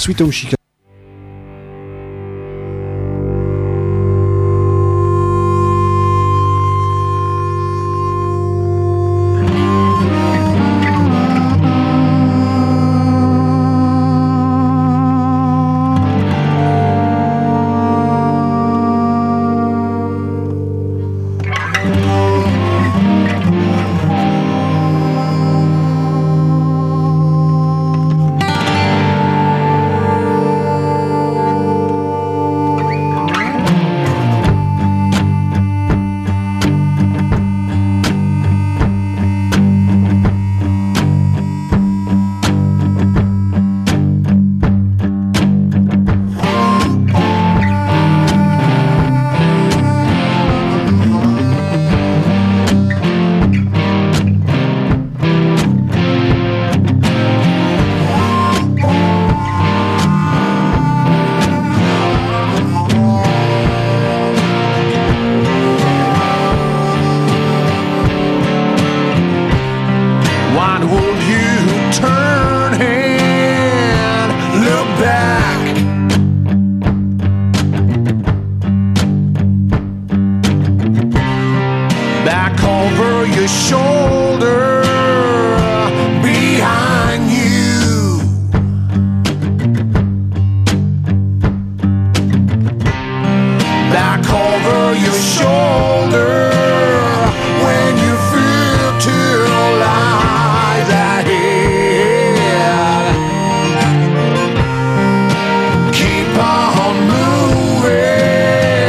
Sweet Home Chicago.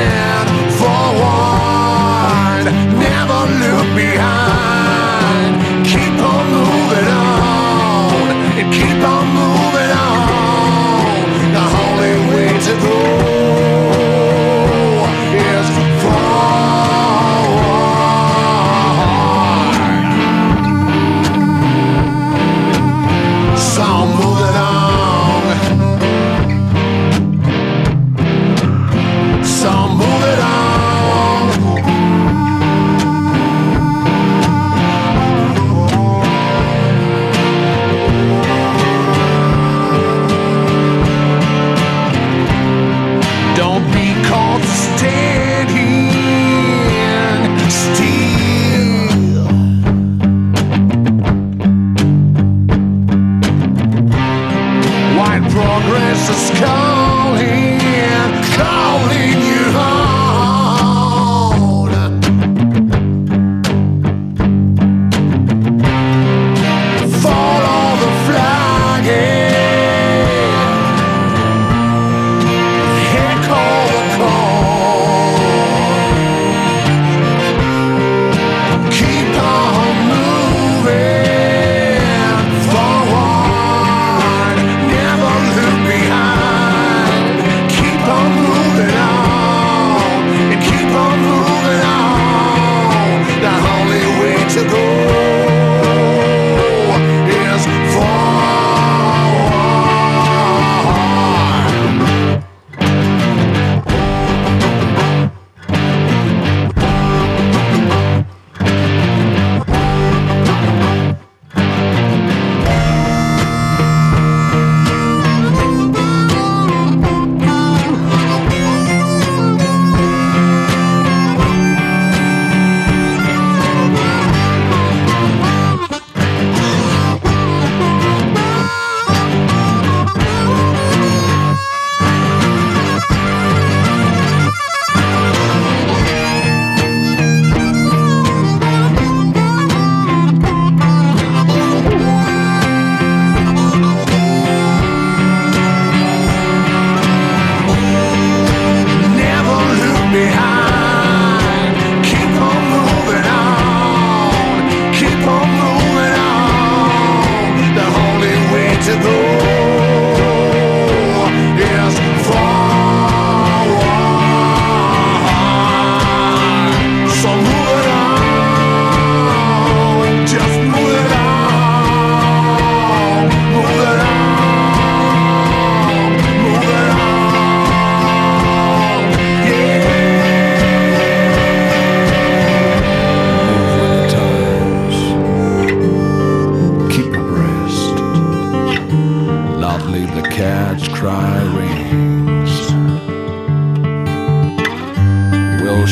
Never look behind.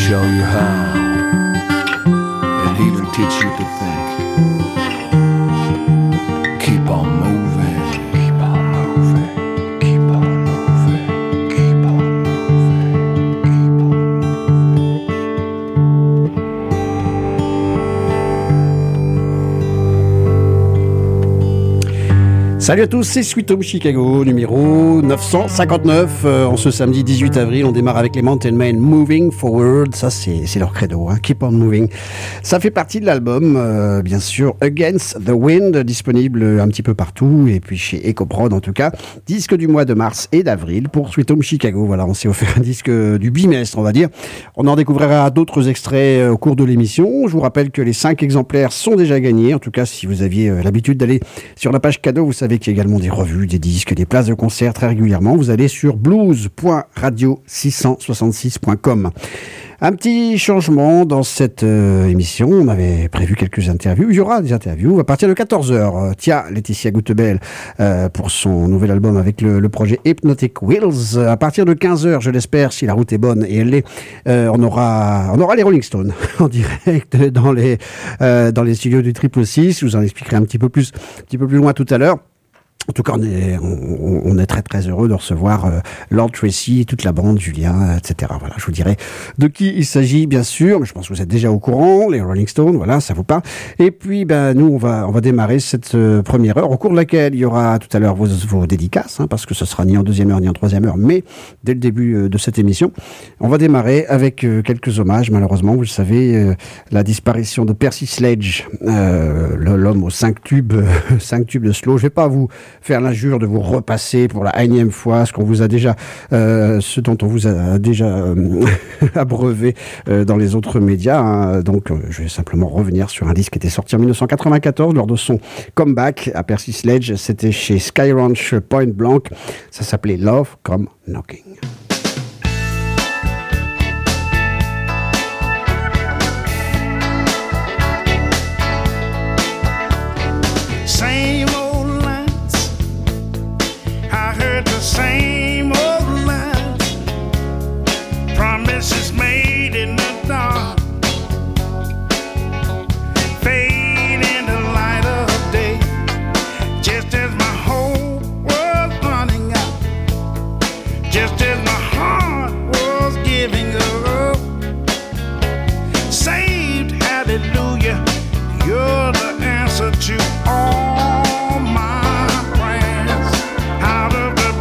show you how, and he'll teach you to think. Keep on moving, keep on moving, keep on moving, keep on moving, keep on moving. Salut à tous, c'est Sweet Home Chicago, numéro 959. En ce samedi 18 avril, on démarre avec les Mountain Men, Moving Forward. Ça, c'est leur credo, hein. Keep on moving. Ça fait partie de l'album, bien sûr, Against the Wind, disponible un petit peu partout, et puis chez EcoProd en tout cas. Disque du mois de mars et d'avril pour Sweet Home Chicago. Voilà, on s'est offert un disque du bimestre, on va dire. On en découvrira d'autres extraits au cours de l'émission. Je vous rappelle que les 5 exemplaires sont déjà gagnés. En tout cas, si vous aviez l'habitude d'aller sur la page cadeau, vous savez qu'il y a également des revues, des disques, des places de concert très régulièrement. Vous allez sur blues.radio666.com. Un petit changement dans cette émission. On avait prévu quelques interviews. Il y aura des interviews à partir de 14h. Tiens, Laetitia Gutebel pour son nouvel album avec le projet Hypnotic Wheels. À partir de 15h, je l'espère, si la route est bonne, et elle l'est, on aura les Rolling Stones en direct dans les studios du 666. Je vous en expliquerai un petit peu plus loin tout à l'heure. En tout cas, on est très très heureux de recevoir Lord Tracy, toute la bande, Julien, etc. Voilà, je vous dirai de qui il s'agit, bien sûr, mais je pense que vous êtes déjà au courant, les Rolling Stones, voilà, ça vous parle. Et puis, nous, on va démarrer cette première heure, au cours de laquelle il y aura tout à l'heure vos dédicaces, hein, parce que ce sera ni en deuxième heure ni en troisième heure, mais dès le début de cette émission, on va démarrer avec quelques hommages. Malheureusement, vous le savez, la disparition de Percy Sledge, l'homme aux 5 tubes de slow. Je vais pas vous faire l'injure de vous repasser pour la énième fois ce dont on vous a déjà abreuvé dans les autres médias, hein. Donc je vais simplement revenir sur un disque qui était sorti en 1994 lors de son comeback à Percy Sledge. C'était chez Sky Ranch Point Blanc. Ça s'appelait Love Come Knocking. Same old lines, promises made in the dark, fade in the light of day, just as my hope was running out, just as my heart was giving up. Saved, hallelujah, you're the answer to all my prayers. Out of the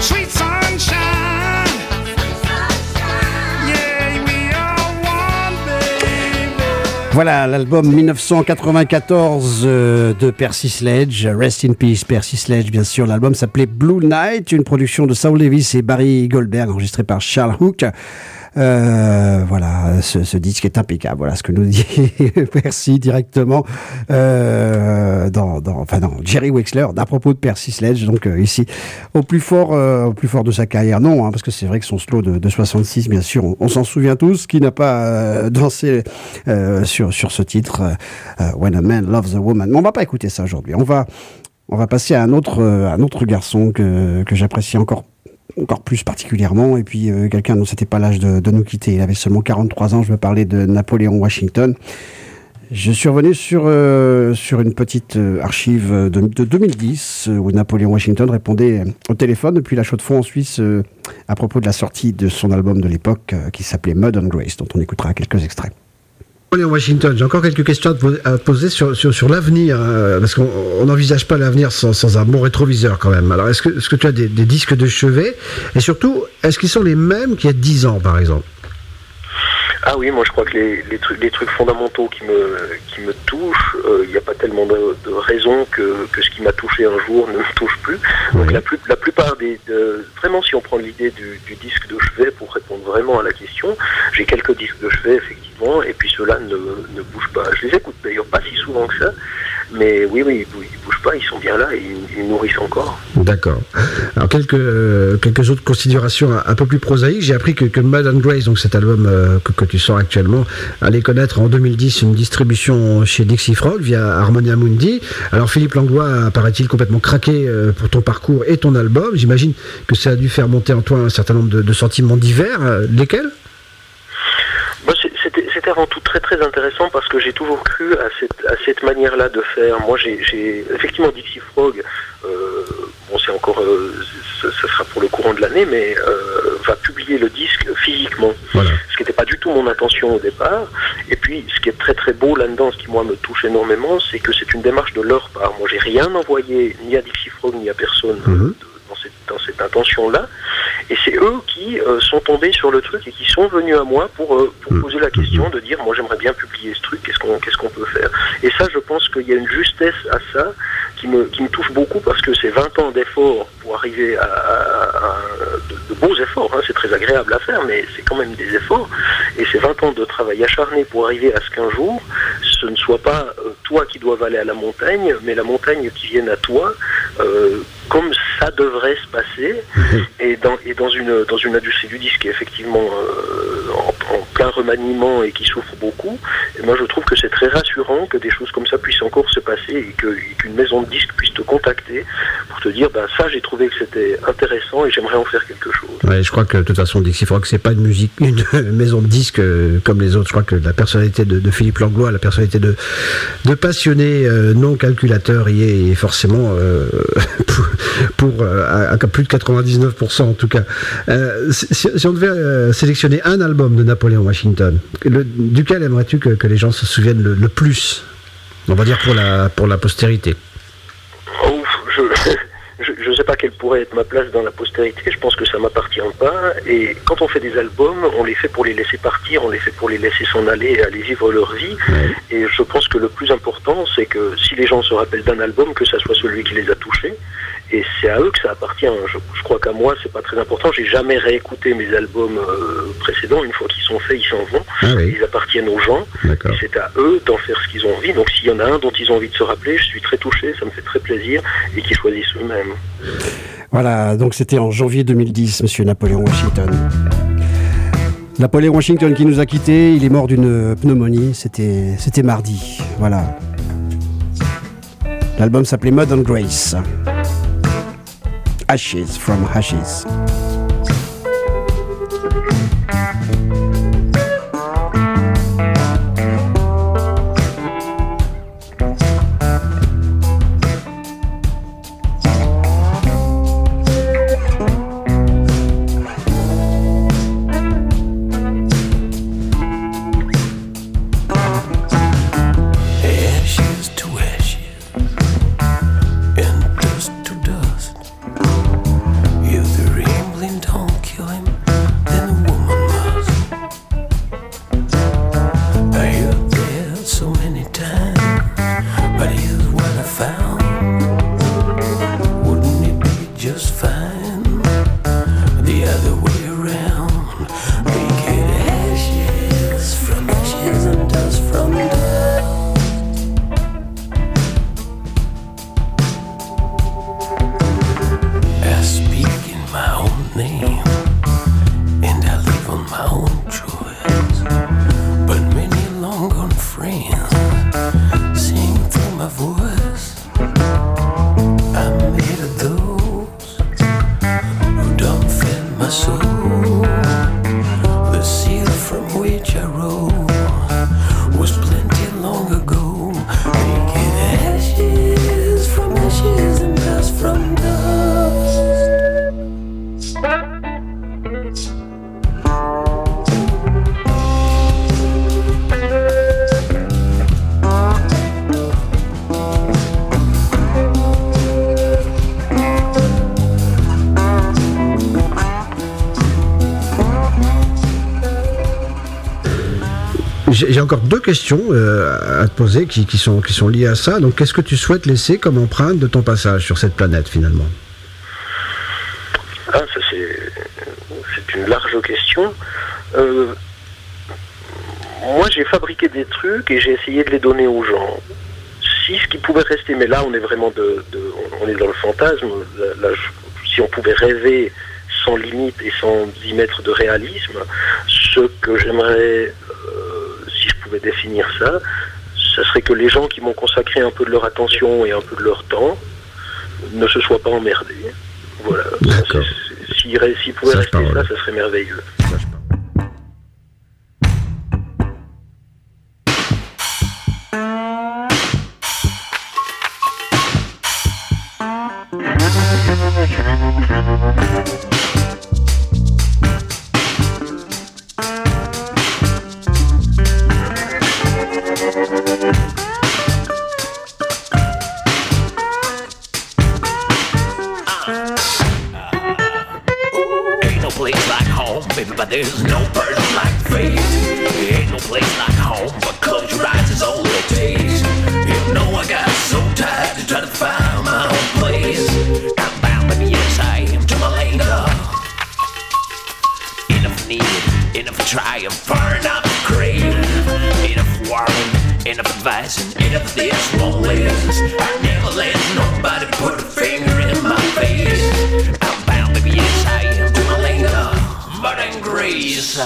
Sweet sunshine. Yeah, we are one, baby. Voilà l'album 1994 de Percy Sledge, Rest in Peace Percy Sledge bien sûr. L'album s'appelait Blue Night, une production de Saul Davis et Barry Goldberg, enregistré par Charles Hook. Voilà, ce disque est impeccable. Voilà ce que nous dit Percy directement dans Jerry Wexler à propos de Percy Sledge. Donc ici au plus fort de sa carrière, non, hein, parce que c'est vrai que son slow de 66, bien sûr, on s'en souvient tous, qui n'a pas dansé sur ce titre When a Man Loves a Woman. Mais on va pas écouter ça aujourd'hui. On va passer à un autre garçon que j'apprécie encore plus particulièrement, et puis quelqu'un dont c'était pas l'âge de nous quitter. Il avait seulement 43 ans. Je veux parler de Napoléon Washington. Je suis revenu sur une petite archive de 2010 où Napoléon Washington répondait au téléphone depuis la Chaux-de-Fonds en Suisse à propos de la sortie de son album de l'époque qui s'appelait Mud and Grace, dont on écoutera quelques extraits. Napoléon Washington, j'ai encore quelques questions à poser sur l'avenir, parce qu'on n'envisage pas l'avenir sans un bon rétroviseur quand même. Alors, est-ce que tu as des disques de chevet, et surtout, est-ce qu'ils sont les mêmes qu'il y a 10 ans, par exemple? Ah oui, moi je crois que les trucs fondamentaux qui me touchent, il n'y a pas tellement de raisons que ce qui m'a touché un jour ne me touche plus. Donc la plupart vraiment, si on prend l'idée du disque de chevet pour répondre vraiment à la question, j'ai quelques disques de chevet effectivement, et puis ceux-là ne bougent pas. Je les écoute d'ailleurs pas si souvent que ça, mais oui, ils bougent pas, ils sont bien là et ils nourrissent encore. D'accord. Alors quelques autres considérations un peu plus prosaïques. J'ai appris que Mud and Grace, donc cet album que tu sors actuellement, allait connaître en 2010 une distribution chez Dixie Frog via Harmonia Mundi. Alors Philippe Langlois paraît-il complètement craqué pour ton parcours et ton album. J'imagine que ça a dû faire monter en toi un certain nombre de sentiments divers. Lesquels? C'était avant tout très très intéressant parce que j'ai toujours cru à cette manière-là de faire. Moi, j'ai effectivement Dixie Frog. C'est encore, ça sera pour le courant de l'année, mais va publier le disque physiquement. Voilà. Ce qui n'était pas du tout mon intention au départ. Et puis, ce qui est très très beau là-dedans, ce qui moi me touche énormément, c'est que c'est une démarche de leur part. Moi, j'ai rien envoyé ni à Dixie Frog ni à personne. Dans cette intention-là, et c'est eux qui sont tombés sur le truc et qui sont venus à moi pour poser la question de dire, moi j'aimerais bien publier ce truc, qu'est-ce qu'on peut faire? Et ça, je pense qu'il y a une justesse à ça qui me touche beaucoup, parce que c'est 20 ans d'efforts pour arriver à de beaux efforts, hein, c'est très agréable à faire, mais c'est quand même des efforts, et c'est 20 ans de travail acharné pour arriver à ce qu'un jour, ce ne soit pas toi qui dois aller à la montagne, mais la montagne qui vienne à toi, comme ça devrait se passer, et dans une industrie du disque qui est effectivement en plein remaniement et qui souffre beaucoup. Et moi je trouve que c'est très rassurant que des choses comme ça puissent encore se passer, et qu'une maison de disque puisse te contacter pour te dire ça j'ai trouvé que c'était intéressant et j'aimerais en faire quelque chose. Ouais, je crois que de toute façon Dixie Frog, c'est pas une maison de disque comme les autres. Je crois que la personnalité de Philippe Langlois, la personnalité de passionné non calculateur y est forcément à plus de 99% en tout cas. Si on devait sélectionner un album de Napoléon Washington, duquel aimerais-tu que les gens se souviennent le plus, on va dire pour la postérité? Je ne sais pas quelle pourrait être ma place dans la postérité, je pense que ça ne m'appartient pas, et quand on fait des albums, on les fait pour les laisser partir, on les fait pour les laisser s'en aller et aller vivre leur vie, et je pense que le plus important, c'est que si les gens se rappellent d'un album, que ça soit celui qui les a touchés, et c'est à eux que ça appartient. Je crois qu'à moi, c'est pas très important. J'ai jamais réécouté mes albums précédents. Une fois qu'ils sont faits, ils s'en vont. Ils appartiennent aux gens. Et c'est à eux d'en faire ce qu'ils ont envie. Donc s'il y en a un dont ils ont envie de se rappeler, je suis très touché, ça me fait très plaisir, et qu'ils choisissent eux-mêmes. Voilà, donc c'était en janvier 2010, monsieur Napoléon Washington. Napoléon Washington qui nous a quittés, il est mort d'une pneumonie, c'était mardi. Voilà. L'album s'appelait Mud and Grace. Ashes from Ashes. If there my soul. The seal from which I rose was plenty long ago, making ashes from ashes and dust from dust. J'ai encore deux questions à te poser qui sont liées à ça. Donc, qu'est-ce que tu souhaites laisser comme empreinte de ton passage sur cette planète, finalement? Ah, ça c'est une large question. Moi, j'ai fabriqué des trucs et j'ai essayé de les donner aux gens. Si ce qui pouvait rester, mais là, on est vraiment on est dans le fantasme. Là, si on pouvait rêver sans limite et sans y mettre de réalisme, ce que j'aimerais, si je pouvais définir ça, ça serait que les gens qui m'ont consacré un peu de leur attention et un peu de leur temps ne se soient pas emmerdés. Voilà. D'accord. S'il pouvait rester ça, ça serait merveilleux. But there's no person like fate. Ain't no place like home, but close your eyes is all it takes. You know I got so tired to try to find my own place. I'm bound, baby, yes I am, to my lane. Enough need, enough trying, far enough crave. Enough warning, enough advising, enough this won't last. I never let nobody put a finger in my face. I'm bound, baby, yes I am, to my lane. But in grace.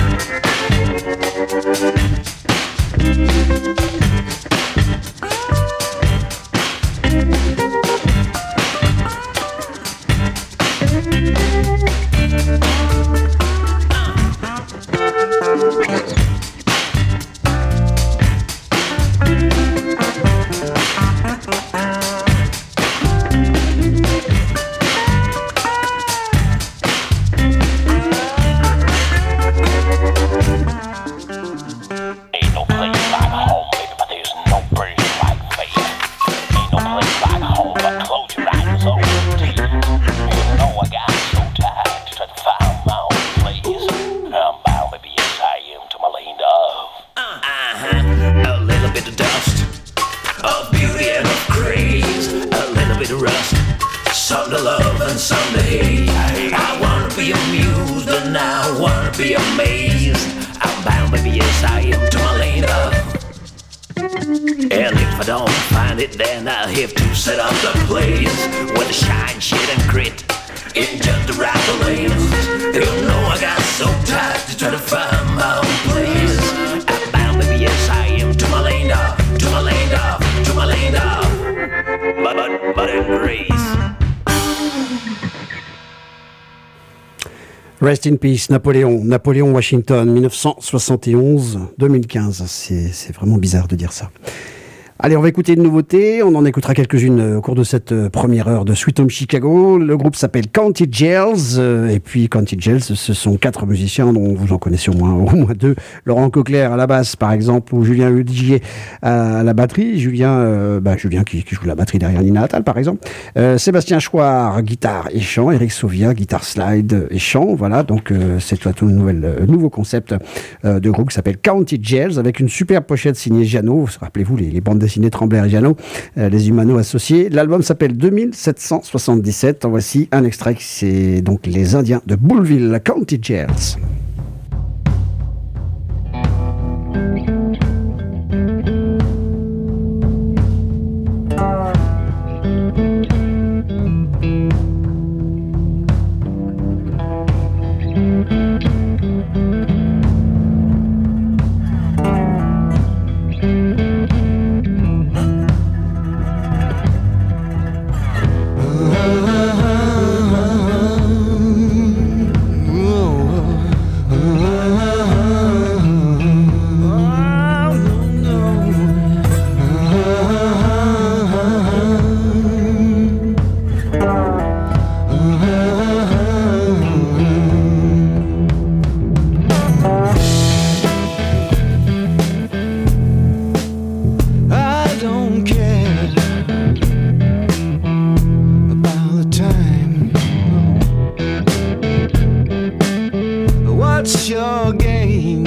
Then I'll have to set up the place with the shine, shit and grit in just the right place. You know I got so tired to try to find my own place. I'm bound, baby, yes I am, to my lane off, to my lane off, to my lane off. But in grace. Rest in peace, Napoléon Washington, 1971-2015. C'est vraiment bizarre de dire ça. Allez, on va écouter une nouveauté. On en écoutera quelques-unes au cours de cette première heure de Sweet Home Chicago. Le groupe s'appelle County Jails. Et puis, County Jails, ce sont 4 musiciens dont vous en connaissez au moins 2. Laurent Coquelaire à la basse, par exemple, ou Julien Hudier à la batterie. Julien qui joue la batterie derrière Nina Attal, par exemple. Sébastien Chouard, guitare et chant. Eric Sauvia, guitare slide et chant. Voilà, donc c'est tout un nouveau concept de groupe qui s'appelle County Jails, avec une superbe pochette signée Jeannot. Rappelez-vous les bandes dessinées Tremblay et Jeannot, les Humano associés. L'album s'appelle 2777. En voici un extrait, c'est donc les Indiens de Bouleville, County Jails. what's your game?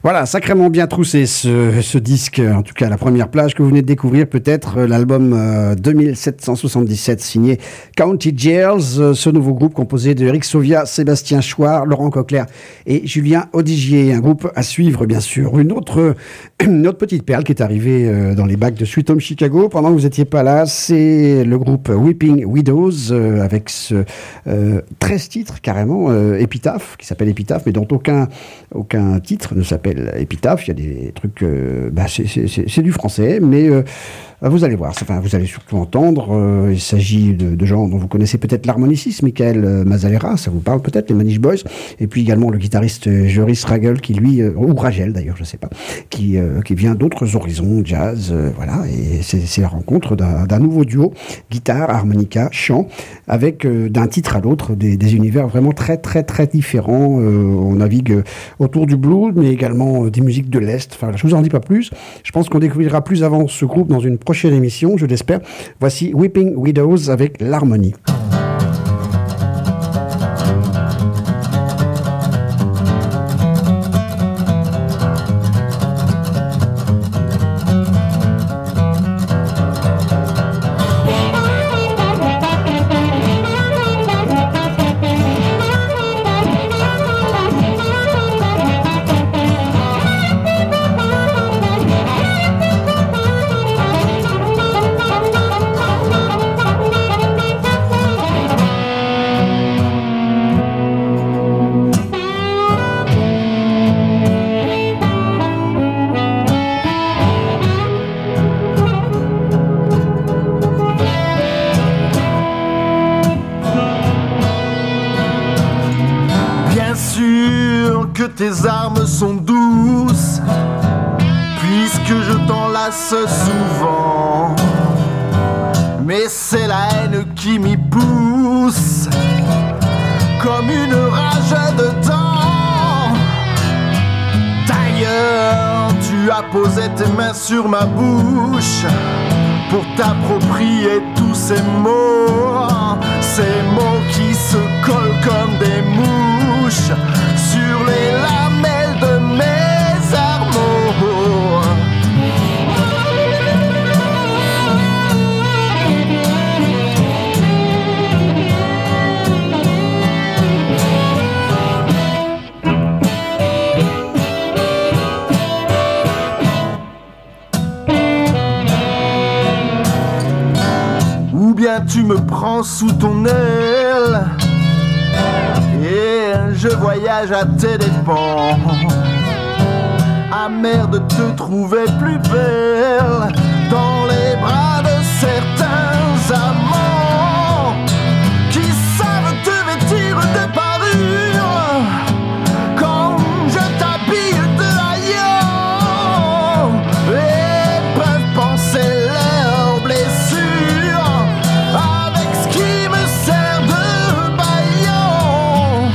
Voilà, sacrément bien troussé ce disque, en tout cas la première plage que vous venez de découvrir, peut-être l'album 2777 signé County Jails, ce nouveau groupe composé de Eric Sauvia, Sébastien Chouard, Laurent Coquelaire et Julien Odigier, un groupe à suivre bien sûr. Une autre petite perle qui est arrivée dans les bacs de Sweet Home Chicago pendant que vous n'étiez pas là, c'est le groupe Weeping Widows avec ce 13 titres carrément, Épitaphe, qui s'appelle Épitaphe mais dont aucun titre ne s'appelle Épitaphe. Il y a des trucs, c'est du français, mais vous allez voir, enfin, vous allez surtout entendre, il s'agit de gens dont vous connaissez peut-être l'harmoniciste, Michael Mazzalera, ça vous parle peut-être, les Manish Boys, et puis également le guitariste Joris Ragel, qui lui, ou Ragel d'ailleurs, je sais pas, qui vient d'autres horizons, jazz, voilà, et c'est la rencontre d'un nouveau duo, guitare, harmonica, chant, avec d'un titre à l'autre des univers vraiment très très très différents. On navigue autour du blues, mais également des musiques de l'Est, enfin, je vous en dis pas plus, je pense qu'on découvrira plus avant ce groupe dans une prochaine émission, je l'espère. Voici Weeping Widows avec l'harmonie. Tes armes sont douces, puisque je t'enlace souvent. Mais c'est la haine qui m'y pousse, comme une rage dedans. D'ailleurs, tu as posé tes mains sur ma bouche pour t'approprier tous ces mots qui se collent comme des mouches sur les lamelles de mes armeaux. Ou bien tu me prends sous ton aile et je voyage à tes dépens. Amer de te trouver plus belle dans les bras de certains amants qui savent te vêtir de parure quand je t'habille de haillons et peuvent penser leurs blessures avec ce qui me sert de bâillon.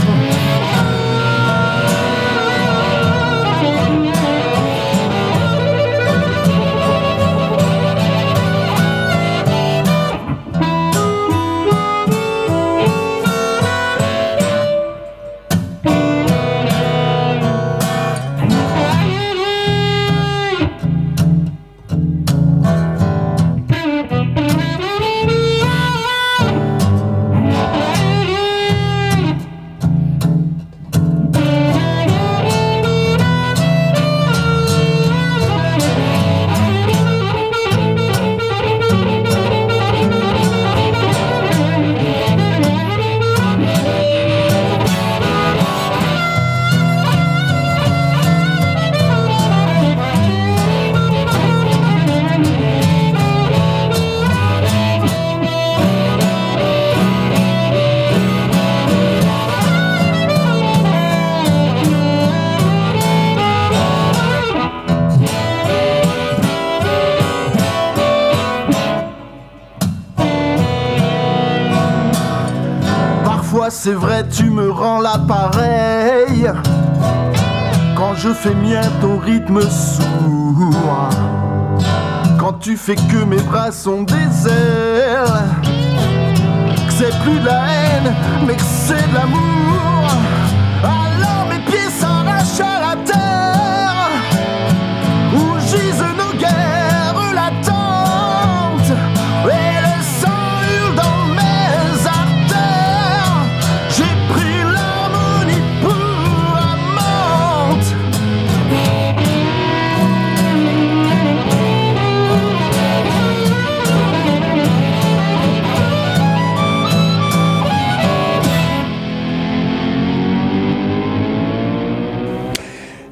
C'est vrai, tu me rends l'appareil quand je fais mien ton rythme sourd. Quand tu fais que mes bras sont déserts, que c'est plus de la haine, mais que c'est de l'amour. Alors mes pieds s'arrachent à la terre.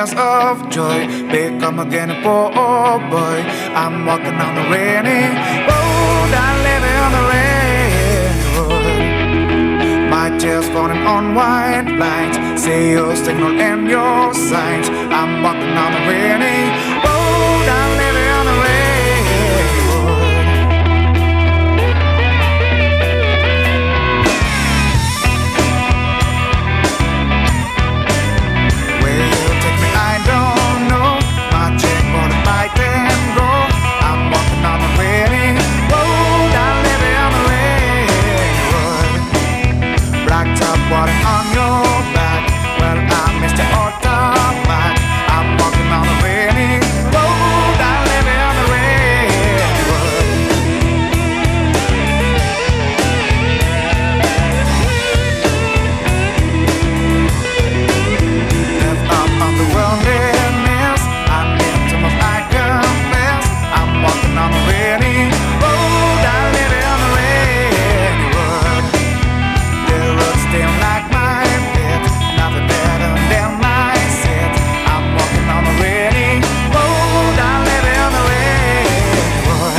tears of joy become again a poor boy. I'm walking on the rainy road, I live on the railroad. My tears falling on white lines, say your signal and your signs. I'm walking on the rainy road, I live on the railroad. Water on your back, well I missed your automatic. I'm walking on the rainy road, I live on the railroad. Left out of the wilderness, I'm into my I confess. I'm walking on the rainy road, I live on the railroad. The road's still like my bed, nothing better than my set. I'm walking on the rainy road, I live on the railroad.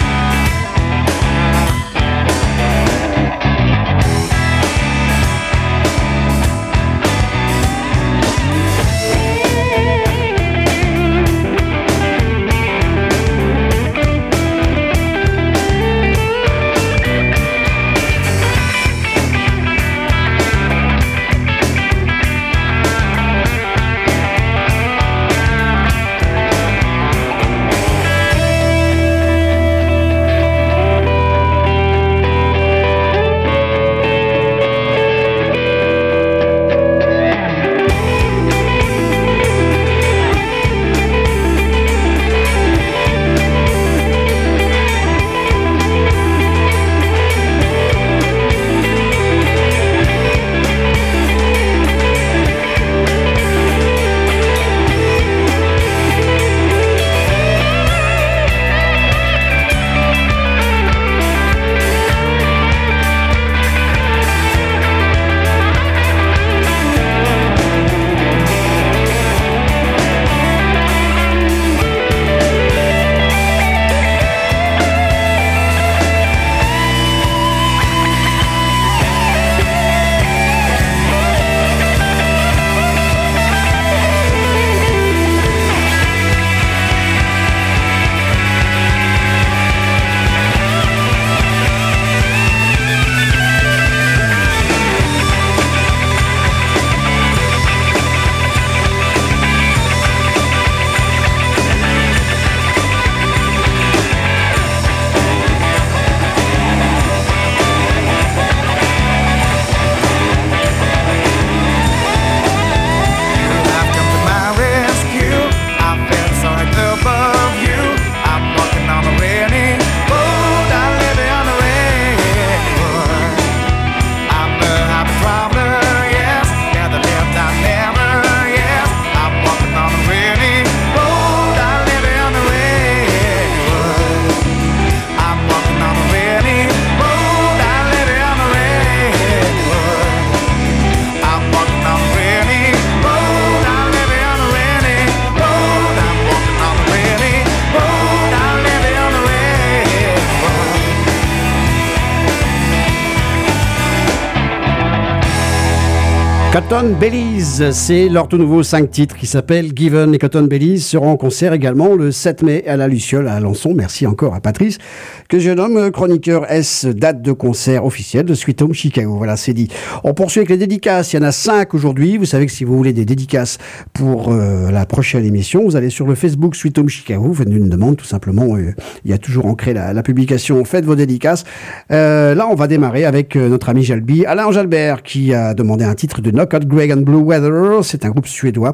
Cotton Bellies, c'est leur tout nouveau 5 titres qui s'appelle Given. Les Cotton Bellies seront en concert également le 7 mai à la Luciole à Alençon. Merci encore à Patrice, que je nomme chroniqueur S, date de concert officielle de Sweet Home Chicago. Voilà, c'est dit. On poursuit avec les dédicaces. Il y en a 5 aujourd'hui. Vous savez que si vous voulez des dédicaces pour la prochaine émission, vous allez sur le Facebook Sweet Home Chicago, vous faites une demande tout simplement. Il y a toujours ancré la publication. Faites vos dédicaces. Là, on va démarrer avec notre ami Jalbi, Alain Jalbert, qui a demandé un titre de Knockout Greg and Blue Weather. C'est un groupe suédois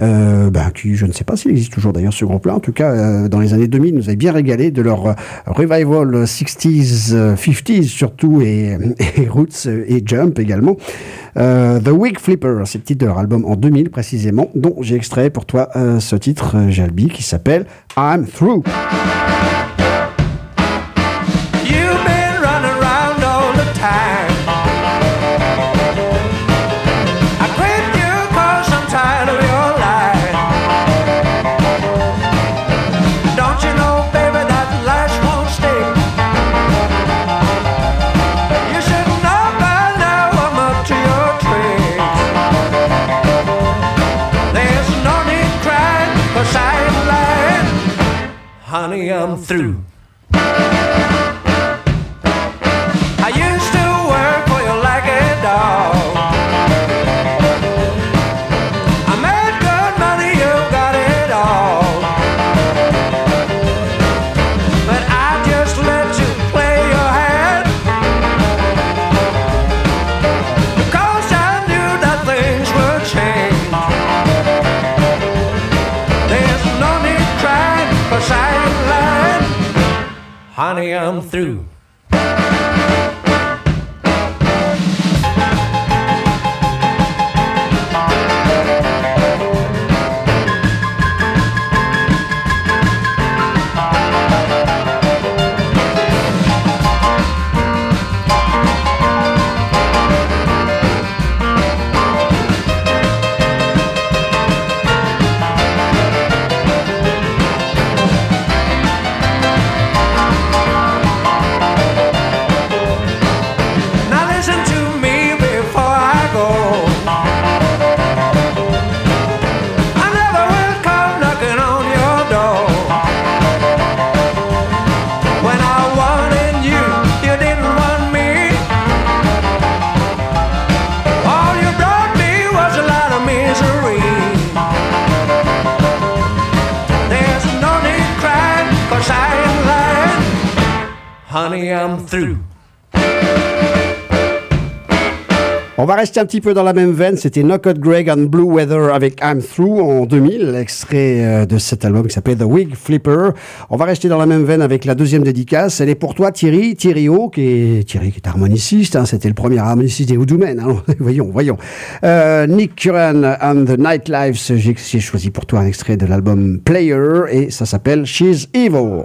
qui, je ne sais pas s'il existe toujours d'ailleurs ce groupe-là. En tout cas, dans les années 2000, nous avait bien régalé de leur revival 60s, 50s surtout, et Roots et Jump également. The Wig Flipper, c'est le titre de leur album en 2000 précisément, dont j'ai extrait pour toi ce titre, Jalbi, qui s'appelle I'm Through. You've been running around all the time. I quit you 'cause I'm tired of your lies. I'm through. I used to work for you like a dog. I made good money, you got it all. But I just let you play your hand, because I knew that things would change. There's no need crying, 'cause I ain't lying. Honey, I'm through. Now listen to me before I go. I never will come knocking on your door. When I wanted you, you didn't want me. All you brought me was a lot of misery. There's no need crying, 'cause I ain't lying. Honey, I'm through. On va rester un petit peu dans la même veine. C'était Knockout Greg and Blue Weather avec I'm Through en 2000, extrait de cet album qui s'appelle The Wig Flipper. On va rester dans la même veine avec la deuxième dédicace. Elle est pour toi, Thierry O, qui est harmoniciste. Hein, c'était le premier harmoniciste des Voodoo Men. Hein. voyons. Nick Curran and the Nightlives. J'ai choisi pour toi un extrait de l'album Player et ça s'appelle She's Evil.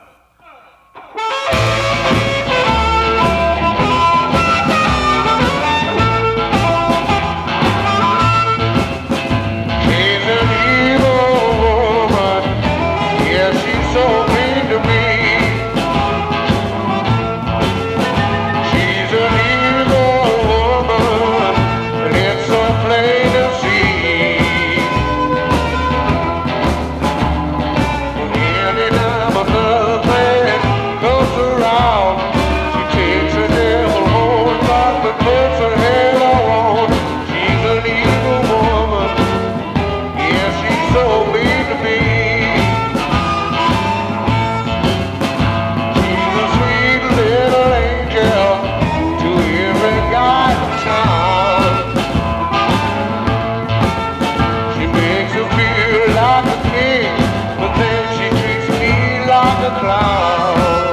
She's an evil woman, yeah, she's so mean to me. She's an evil woman, and it's so plain to see. Anytime another man comes around, she takes a devil hold back and puts her head around. She's an evil woman. Yeah, she's so mean to me. She's a sweet little angel to every guy in town. She makes her feel like a king, but then she treats me like a clown.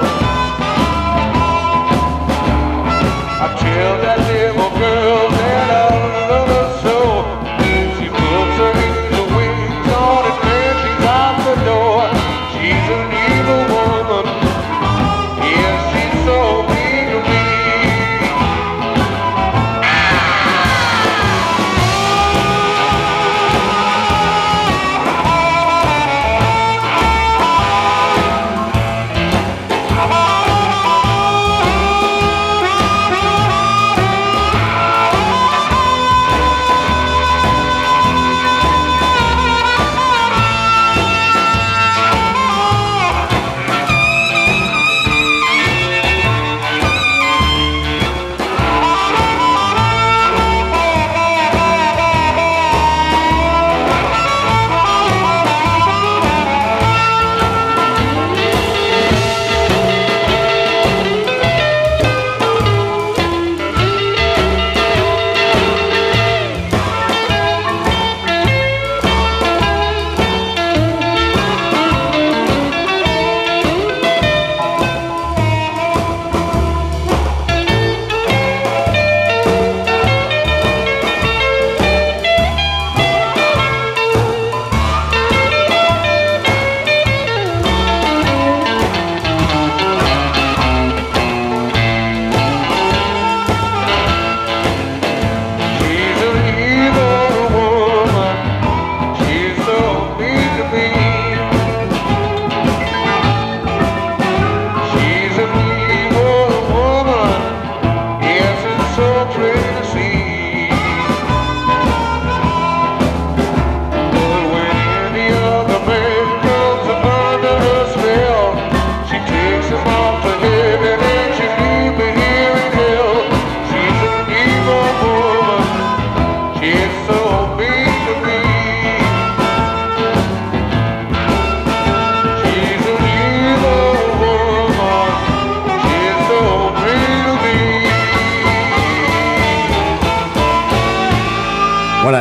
I tell that little girl that I love her so. She puts her little wings on and then she's out the door. She's an evil woman. Yeah, she's so mean to me.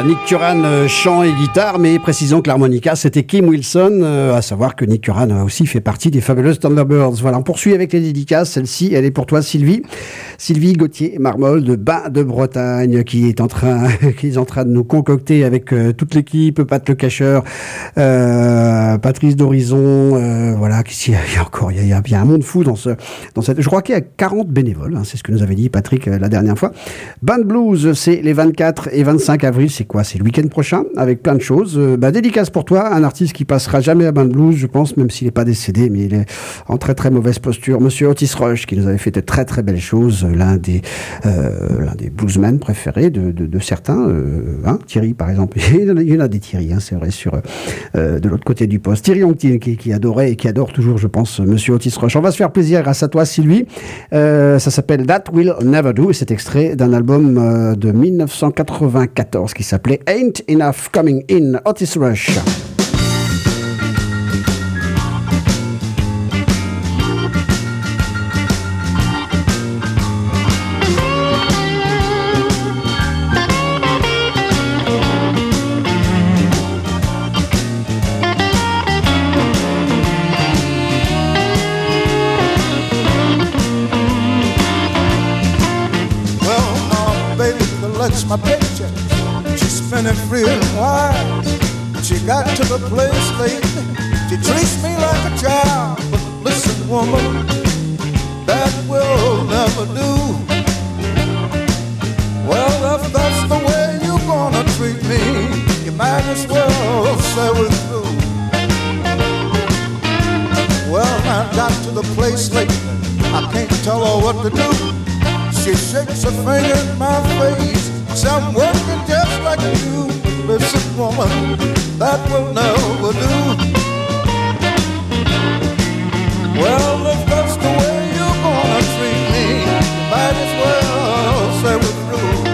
Nick Curran, chant et guitare, mais précisons que l'harmonica, c'était Kim Wilson, à savoir que Nick Curran a aussi fait partie des Fabulous Thunderbirds. Voilà, on poursuit avec les dédicaces. Celle-ci, elle est pour toi, Sylvie. Sylvie Gauthier-Marmol de Bain de Bretagne, qui est en train de nous concocter avec toute l'équipe, Pat Le Cacheur, Patrice d'Horizon, voilà, il y a un monde fou dans cette, je crois qu'il y a 40 bénévoles, hein, c'est ce que nous avait dit Patrick la dernière fois. Band Blues, c'est les 24 et 25 avril, c'est quoi? C'est le week-end prochain, avec plein de choses. Dédicace pour toi, un artiste qui passera jamais à Band Blues, je pense, même s'il n'est pas décédé, mais il est en très très mauvaise posture. Monsieur Otis Rush, qui nous avait fait de très très belles choses, l'un des bluesmen préférés de certains, hein, Thierry par exemple. Il y en a des Thierry, hein, c'est vrai, sur de l'autre côté du poste. Thierry Onctil, qui adorait et qui adore toujours, je pense, Monsieur Otis Rush. On va se faire plaisir grâce à toi, Sylvie. Ça s'appelle That Will Never Do, et c'est extrait d'un album de 1994 qui s'appelait Ain't Enough Coming In, Otis Rush. My paycheck, she spent it real wise. She got to the place late, she treats me like a child. But listen, woman, that will never do. Well, if that's the way you're gonna treat me, you might as well say we're through. Well, I got to the place late, I can't tell her what to do. She shakes her finger in my face, says I'm working just like you. Listen, woman, that will never do. Well, if that's the way you're gonna treat me, you might as well say we're through.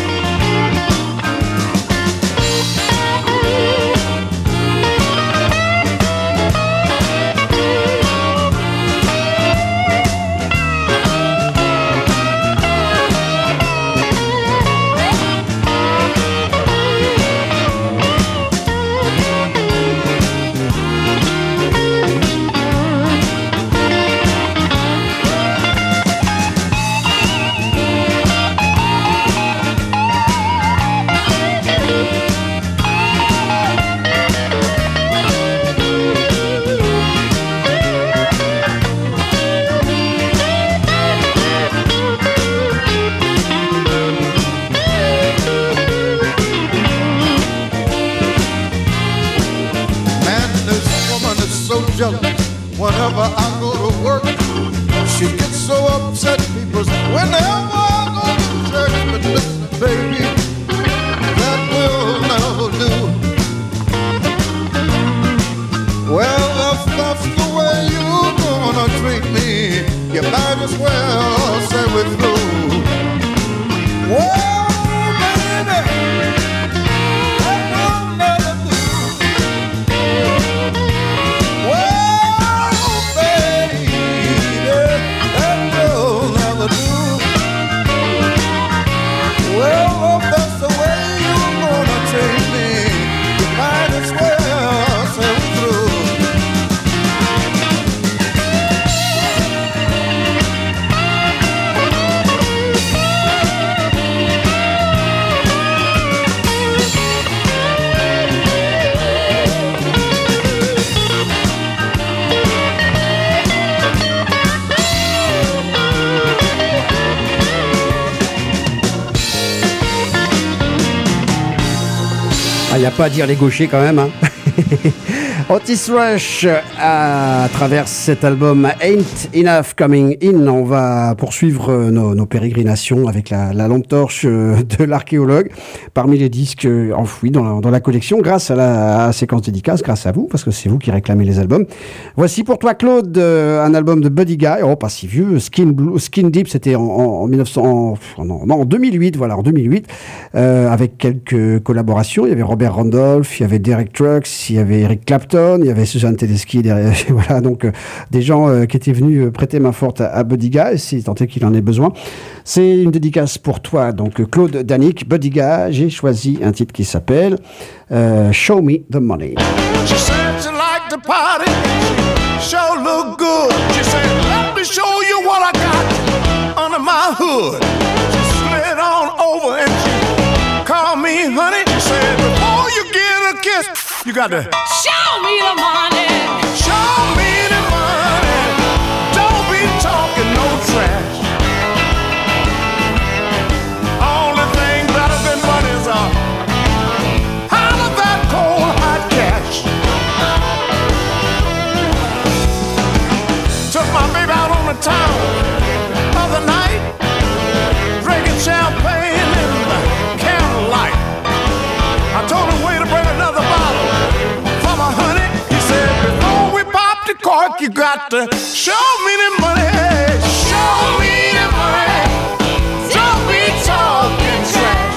Whenever I go to work, she gets so upset, people say, whenever I go to church. But listen, baby, that will never do. Well, if that's the way you're gonna treat me, you might as well say we're through. Whoa, baby, that will never do. Il n'y a pas à dire les gauchers quand même, hein. Otis Rush à travers cet album Ain't Enough Coming In. On va poursuivre nos pérégrinations avec la lampe torche de l'archéologue parmi les disques enfouis dans la collection grâce à la séquence dédicace, grâce à vous, parce que c'est vous qui réclamez les albums. Voici pour toi, Claude, un album de Buddy Guy, pas si vieux, Skin Deep, c'était en 2008, voilà, en 2008, avec quelques collaborations. Il y avait Robert Randolph, il y avait Derek Trucks, il y avait Eric Clapton, Johnson, il y avait Suzanne Tedeschi derrière, voilà, donc des gens qui étaient venus prêter main forte à Buddy Guy, si tant est qu'il en ait besoin. C'est une dédicace pour toi, donc Claude Danick, Buddy Guy. J'ai choisi un titre qui s'appelle Show Me the Money. She said she liked to party, sure look good. She said, let me show you what I got under my hood. She slid on over and she called me honey. She said, before you get a kiss, you got to Show me the money. show me the money. Don't be talking no trash. Only thing better than money is a holler that cold hot cash. Took my baby out on the town other night, drinking champagne in the candlelight. I told him wait to bring another bottle for my honey. He said before we pop the cork, you got to show me the money. Show me the money. Don't be talking trash.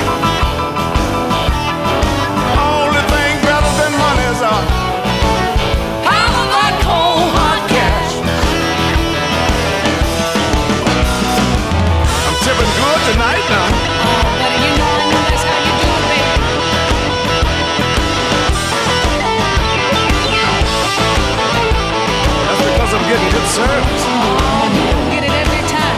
Only thing better than money is a holler that cold hot cash. I'm tipping good tonight now. Buddy, you know I know that's how you do it, baby. That's because I'm getting good service. You get it every time.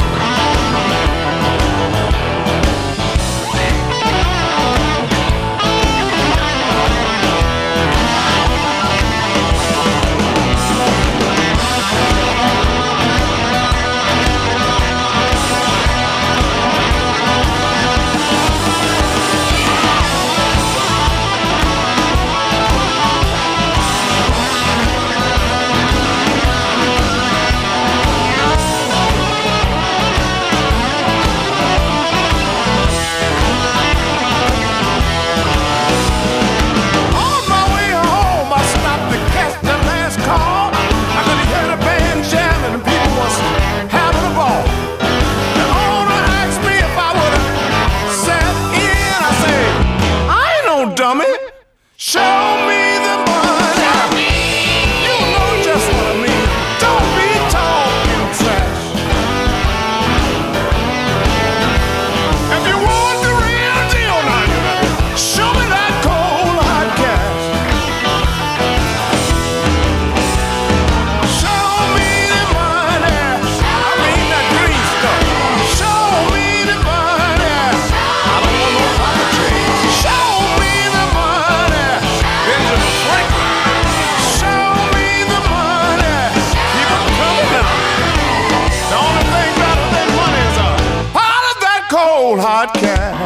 On my way home, I stopped to catch the last call. I could hear the band jamming and people was having a ball. The owner asked me if I would have sat in. I said, I ain't no dummy. Show me the money. You know just what I mean. Don't be talking trash. If you want the real deal now, you gotta show me that cold hot cash. Show me the money. I mean that green stuff. Show me the money. I don't want no pocket change. Show me the money. Benjamin Franklin. Show me the money. Keep it coming now. The only thing better than money is a pot of that cold hot cash.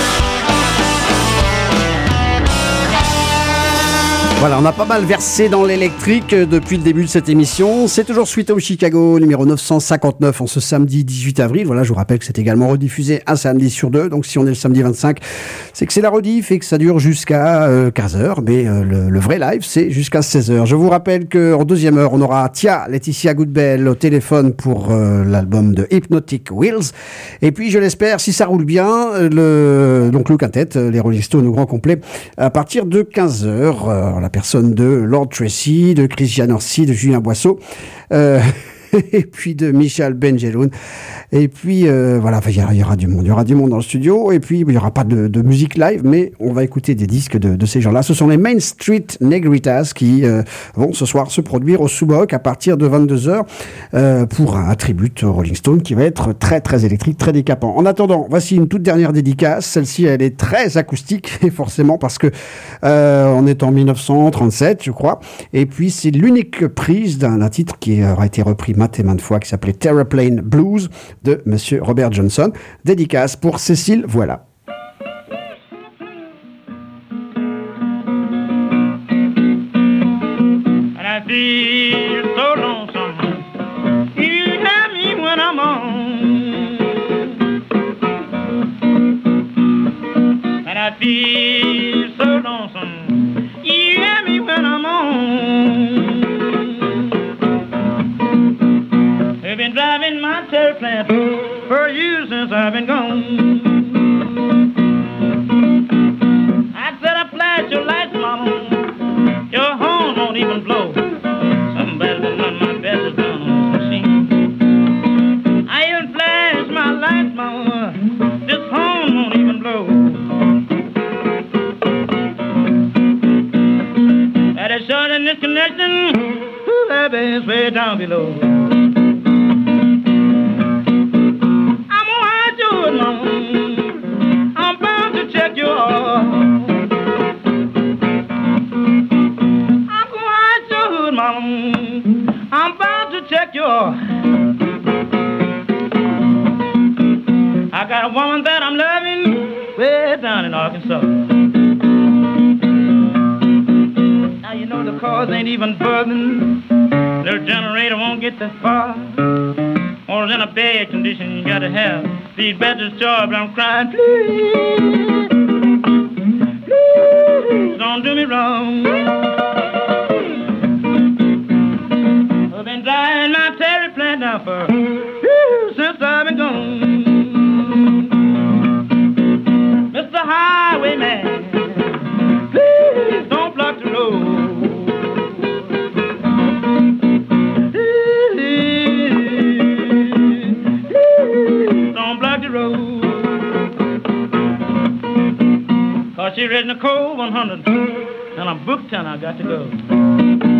Voilà, on a pas mal versé dans l'électrique depuis le début de cette émission. C'est toujours Sweet Home Chicago, numéro 959, en ce samedi 18 avril. Voilà, je vous rappelle que c'est également rediffusé un samedi sur deux. Donc si on est le samedi 25, c'est que c'est la rediff et que ça dure jusqu'à 15h. Mais le vrai live, c'est jusqu'à 16h. Je vous rappelle qu'en deuxième heure, on aura Tia, Laetitia Goodbell au téléphone pour l'album de Hypnotic Wheels. Et puis, je l'espère, si ça roule bien, le quintet, les Rolling Stones au grand complet, à partir de 15h. La personne de Lord Tracy, de Christian Orsi, de Julien Boisseau, et puis de Michel Benjeloun. Et puis, voilà, il y aura du monde. Il y aura du monde dans le studio. Et puis, il n'y aura pas de musique live, mais on va écouter des disques de ces gens-là. Ce sont les Main Street Negritas qui vont ce soir se produire au Sous-Boc à partir de 22h pour un tribute au Rolling Stone qui va être très, très électrique, très décapant. En attendant, voici une toute dernière dédicace. Celle-ci, elle est très acoustique, et forcément, parce que on est en 1937, je crois. Et puis, c'est l'unique prise d'un titre qui aura été repris maintes et maintes fois, qui s'appelait Terraplane Blues, de Monsieur Robert Johnson. Dédicace pour Cécile, voilà. And I feel so lonesome. You have me when I'm on. And I feel so lonesome. You have me when I'm on. They've been driving my terraplane for years since I've been gone. I said I flash your lights, mama. Your horn won't below. I'm gonna hide you, mama. I'm bound to check your heart. I'm gonna hide your hood, mama. I'm bound to check your heart. I got a woman that I'm loving way down in Arkansas. Now you know the cars ain't even buzzing. Little generator won't get that far. Or in a bad condition, you gotta have these batteries charged. But I'm crying, please, please, don't do me wrong. I've been driving my Terry plant down for since I've been gone. Mr. Highwayman, please don't block the road. Don't block the road. 'Cause she read Nicole 100, and I'm booked and I got to go.